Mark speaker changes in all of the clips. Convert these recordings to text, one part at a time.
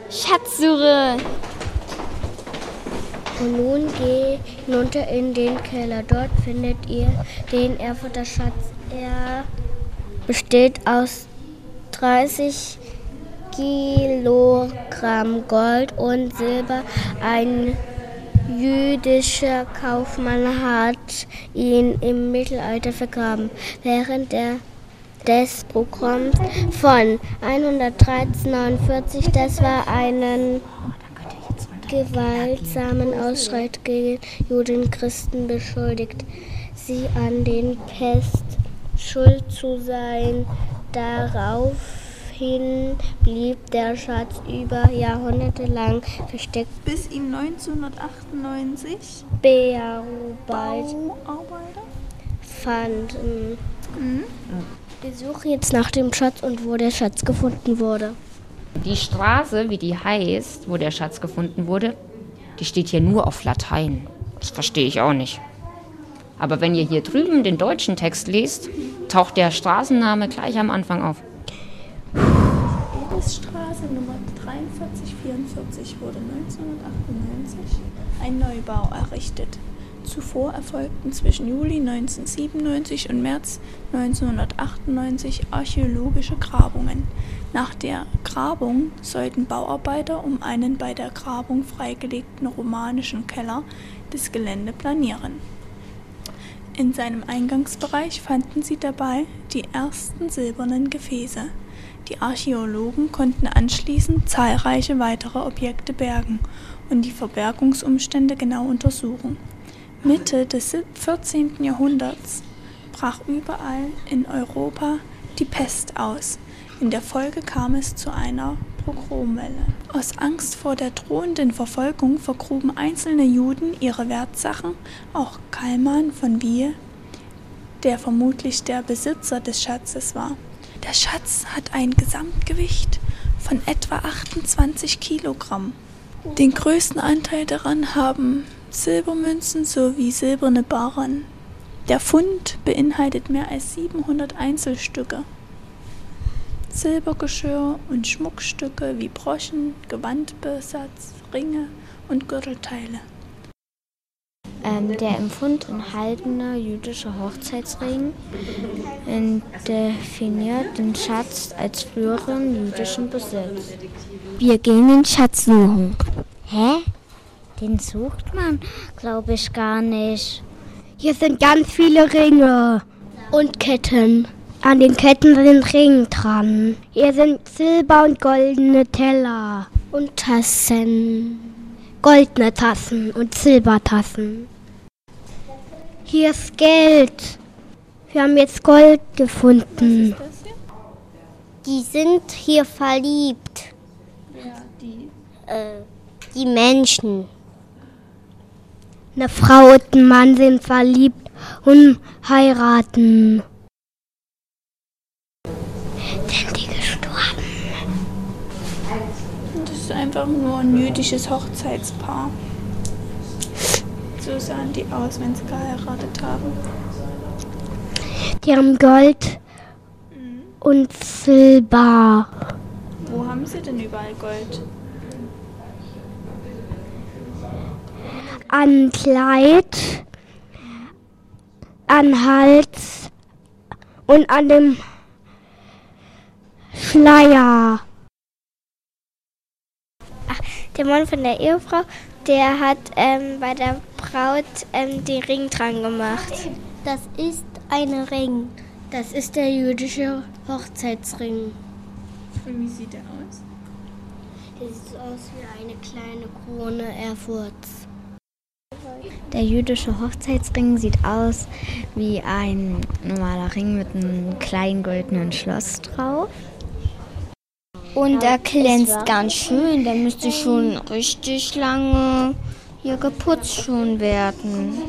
Speaker 1: Schatzsuche.
Speaker 2: Und nun geht hinunter in den Keller. Dort findet ihr den Erfurter Schatz. Er besteht aus 30 Kilogramm Gold und Silber. Ein jüdischer Kaufmann hat ihn im Mittelalter vergraben. Während des Pogroms von 149, das war einen gewaltsamen Ausschreit gegen Juden und Christen beschuldigt, sie an den Pest schuld zu sein. Daraufhin blieb der Schatz über Jahrhunderte lang versteckt.
Speaker 3: Bis ihm 1998
Speaker 2: Bauarbeiter fanden. Wir suchen jetzt nach dem Schatz und wo der Schatz gefunden wurde.
Speaker 4: Die Straße, wie die heißt, wo der Schatz gefunden wurde, die steht hier nur auf Latein. Das verstehe ich auch nicht. Aber wenn ihr hier drüben den deutschen Text liest, taucht der Straßenname gleich am Anfang auf.
Speaker 3: Straße Nummer 4344 wurde 1998 ein Neubau errichtet. Zuvor erfolgten zwischen Juli 1997 und März 1998 archäologische Grabungen. Nach der Grabung sollten Bauarbeiter um einen bei der Grabung freigelegten romanischen Keller das Gelände planieren. In seinem Eingangsbereich fanden sie dabei die ersten silbernen Gefäße. Die Archäologen konnten anschließend zahlreiche weitere Objekte bergen und die Verbergungsumstände genau untersuchen. Mitte des 14. Jahrhunderts brach überall in Europa die Pest aus. In der Folge kam es zu einer Pogromwelle. Aus Angst vor der drohenden Verfolgung vergruben einzelne Juden ihre Wertsachen, auch Kallmann von Wiehe, der vermutlich der Besitzer des Schatzes war. Der Schatz hat ein Gesamtgewicht von etwa 28 Kilogramm. Den größten Anteil daran haben Silbermünzen sowie silberne Barren. Der Fund beinhaltet mehr als 700 Einzelstücke. Silbergeschirr und Schmuckstücke wie Broschen, Gewandbesatz, Ringe und Gürtelteile.
Speaker 2: Der im Fund enthaltene jüdische Hochzeitsring definiert den Schatz als früheren jüdischen Besitz. Wir gehen den Schatz suchen. Hä? Den sucht man, glaube ich, gar nicht. Hier sind ganz viele Ringe und Ketten. An den Ketten sind Ringe dran. Hier sind silber- und goldene Teller und Tassen. Goldene Tassen und Silbertassen. Hier ist Geld. Wir haben jetzt Gold gefunden.
Speaker 3: Was ist das hier?
Speaker 2: Die sind hier verliebt.
Speaker 3: Ja,
Speaker 2: Die Menschen. Eine Frau und ein Mann sind verliebt und heiraten. Sind die gestorben?
Speaker 3: Das ist einfach nur ein jüdisches Hochzeitspaar. So sahen die aus, wenn sie geheiratet haben.
Speaker 2: Die haben Gold und Silber.
Speaker 3: Wo haben sie denn überall Gold?
Speaker 2: An Kleid, an Hals und an dem Schleier. Der Mann von der Ehefrau, der hat bei der Braut den Ring dran gemacht. Das ist ein Ring. Das ist der jüdische Hochzeitsring.
Speaker 3: Und wie sieht der aus?
Speaker 2: Der sieht aus wie eine kleine Krone Erfurts. Der jüdische Hochzeitsring sieht aus wie ein normaler Ring mit einem kleinen goldenen Schloss drauf.
Speaker 1: Und er glänzt ganz schön. Der müsste schon richtig lange hier geputzt schon werden.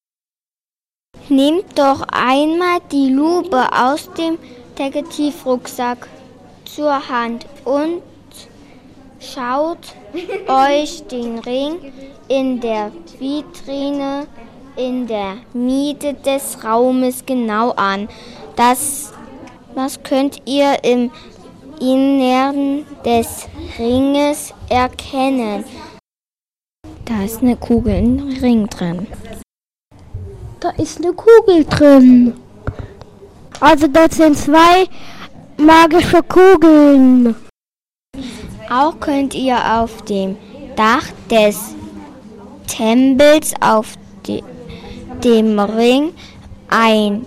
Speaker 1: Nehmt doch einmal die Lupe aus dem Detektivrucksack zur Hand und schaut euch den Ring in der Vitrine in der Mitte des Raumes genau an. Das könnt ihr im Innern des Ringes erkennen. Da ist eine Kugel im Ring drin.
Speaker 2: Da ist eine Kugel drin. Also dort sind 2 magische Kugeln.
Speaker 1: Auch könnt ihr auf dem Dach des Tempels auf dem Ring eine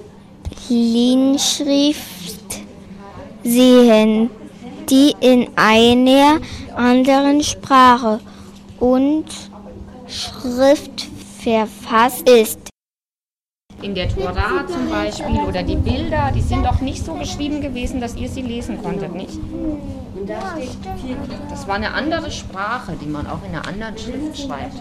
Speaker 1: Inschrift sehen, die in einer anderen Sprache und Schrift verfasst ist.
Speaker 4: In der Tora zum Beispiel oder die Bilder, die sind doch nicht so geschrieben gewesen, dass ihr sie lesen konntet, nicht? Das war eine andere Sprache, die man auch in einer anderen Schrift schreibt.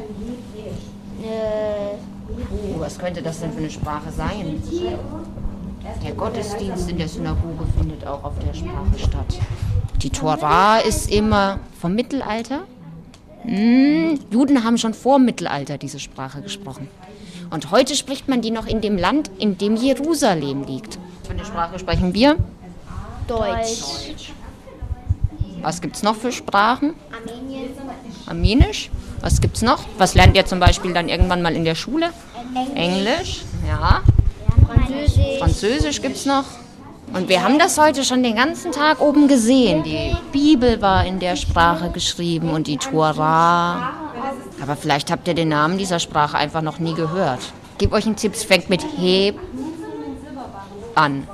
Speaker 4: Was könnte das denn für eine Sprache sein? Der Gottesdienst in der Synagoge findet auch auf der Sprache statt. Die Tora ist immer vom Mittelalter. Juden haben schon vor dem Mittelalter diese Sprache gesprochen. Und heute spricht man die noch in dem Land, in dem Jerusalem liegt. Für eine Sprache sprechen wir?
Speaker 1: Deutsch.
Speaker 4: Was gibt es noch für Sprachen? Armenisch. Was gibt es noch? Was lernt ihr zum Beispiel dann irgendwann mal in der Schule? Englisch. Ja. Französisch gibt es noch. Und wir haben das heute schon den ganzen Tag oben gesehen. Die Bibel war in der Sprache geschrieben und die Tora. Aber vielleicht habt ihr den Namen dieser Sprache einfach noch nie gehört. Ich gebe euch einen Tipp, es fängt mit Heb an.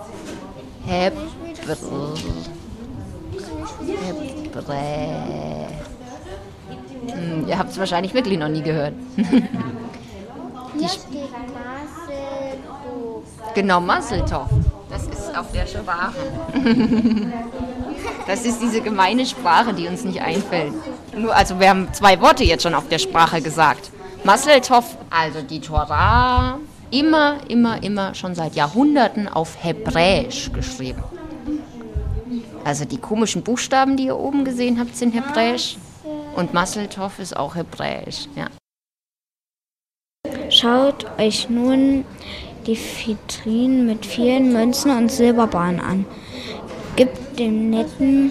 Speaker 4: Ihr habt es wahrscheinlich wirklich noch nie gehört.
Speaker 1: Hier steht Maseltov.
Speaker 4: Genau, Maseltov. Das ist auf der Sprache. Das ist diese gemeine Sprache, die uns nicht einfällt. Also wir haben 2 Worte jetzt schon auf der Sprache gesagt. Maseltov, also die Tora, immer schon seit Jahrhunderten auf Hebräisch geschrieben. Also die komischen Buchstaben, die ihr oben gesehen habt, sind Hebräisch. Und Maseltov ist auch Hebräisch, ja.
Speaker 2: Schaut euch nun die Vitrinen mit vielen Münzen und Silberbarren an. Gibt dem netten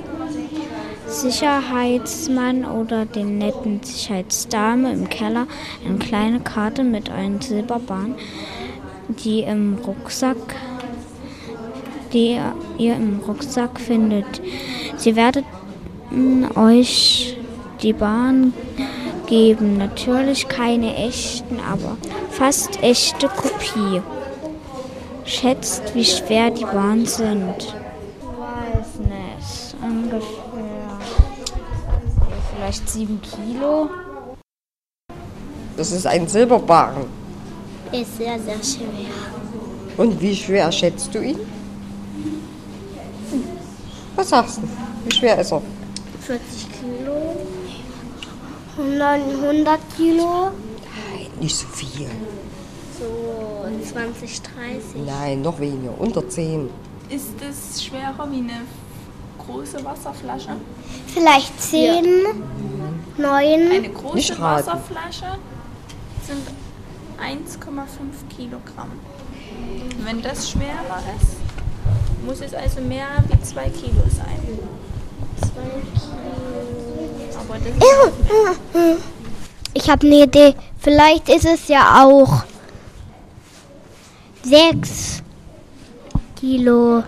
Speaker 2: Sicherheitsmann oder den netten Sicherheitsdame im Keller eine kleine Karte mit einem Silberbarren, die ihr im Rucksack findet. Sie werden euch die Bahn geben. Natürlich keine echten, aber fast echte Kopie. Schätzt, wie schwer die Bahnen sind. Ich weiß nicht. Ungefähr. Vielleicht 7 Kilo.
Speaker 5: Das ist ein Silberbarren.
Speaker 2: Ist sehr, sehr schwer.
Speaker 5: Und wie schwer schätzt du ihn? Was sagst du? Wie schwer ist er?
Speaker 2: 40 Kilo. 100 Kilo.
Speaker 5: Nein, nicht so viel.
Speaker 2: So 20, 30.
Speaker 5: Nein, noch weniger, unter 10.
Speaker 3: Ist es schwerer wie eine große Wasserflasche?
Speaker 2: Vielleicht 10, 9.
Speaker 3: Eine große
Speaker 5: Nicht raten.
Speaker 3: Wasserflasche sind 1,5 Kilogramm. Wenn das schwerer ist, muss es also mehr wie 2 Kilo sein.
Speaker 2: 2 Kilo.
Speaker 3: Aber das
Speaker 2: Ich habe eine Idee. Vielleicht ist es ja auch 6 Kilo.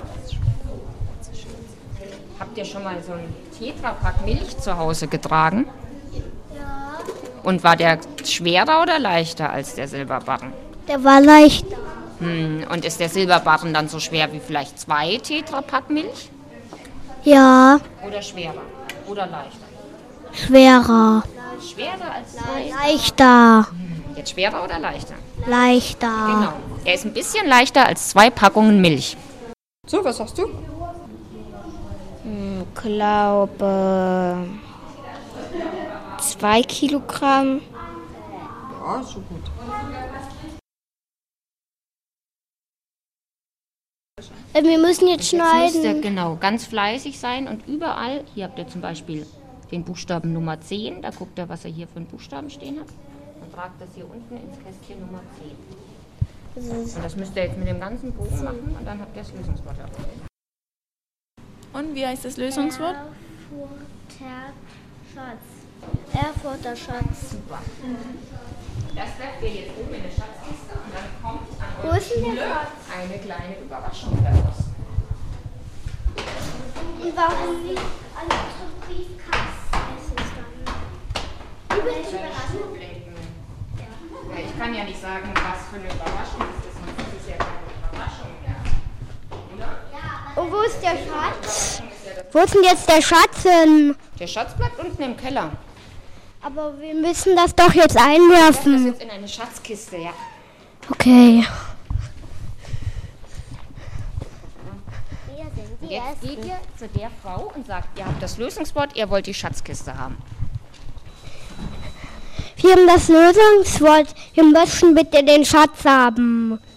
Speaker 4: Habt ihr schon mal so einen Tetrapack Milch zu Hause getragen? Ja. Und war der schwerer oder leichter als der Silberbarren?
Speaker 2: Der war leichter.
Speaker 4: Und ist der Silberbarren dann so schwer wie vielleicht 2 Tetrapack Milch?
Speaker 2: Ja,
Speaker 4: Oder schwerer? Oder leichter?
Speaker 2: schwerer.
Speaker 4: Schwerer als 2?
Speaker 2: Leichter.
Speaker 4: Jetzt schwerer oder leichter?
Speaker 2: Leichter.
Speaker 4: Genau. Er ist ein bisschen leichter als 2 Packungen Milch.
Speaker 5: So, was sagst du?
Speaker 1: Glaube 2 Kilogramm.
Speaker 5: Ja, so gut.
Speaker 2: Wir müssen jetzt
Speaker 4: Jetzt müsst ihr
Speaker 2: schneiden.
Speaker 4: genau ganz fleißig sein und überall, hier habt ihr zum Beispiel den Buchstaben Nummer 10, da guckt ihr, was ihr hier für einen Buchstaben stehen habt und tragt das hier unten ins Kästchen Nummer 10. Und das müsst ihr jetzt mit dem ganzen Bogen machen und dann habt ihr das Lösungswort.
Speaker 3: Und wie heißt das Lösungswort?
Speaker 2: Erfurter Schatz.
Speaker 4: Super. Das bleibt ihr jetzt oben in der Schatzkiste und dann kommt an
Speaker 2: Wo
Speaker 4: eure
Speaker 2: ist denn der
Speaker 4: Schule
Speaker 2: Schatz?
Speaker 4: eine kleine Überraschung daraus.
Speaker 2: Und warum nicht an unserem Briefkasten ist es dann? Wie welche Überraschung?
Speaker 4: Ja, ich kann ja nicht sagen, was für eine Überraschung es ist. Und das ist ja keine Überraschung mehr. Oder?
Speaker 2: Und wo ist der Schatz? Wo ist denn jetzt der Schatz hin?
Speaker 4: Der Schatz bleibt unten im Keller.
Speaker 2: Aber wir müssen das doch jetzt
Speaker 4: Das ist
Speaker 2: einwerfen.
Speaker 4: jetzt in eine Schatzkiste, ja.
Speaker 2: Okay.
Speaker 4: Jetzt geht ihr zu der Frau und sagt, ihr habt das Lösungswort, ihr wollt die Schatzkiste haben.
Speaker 2: Wir haben das Lösungswort. Wir müssen bitte den Schatz haben.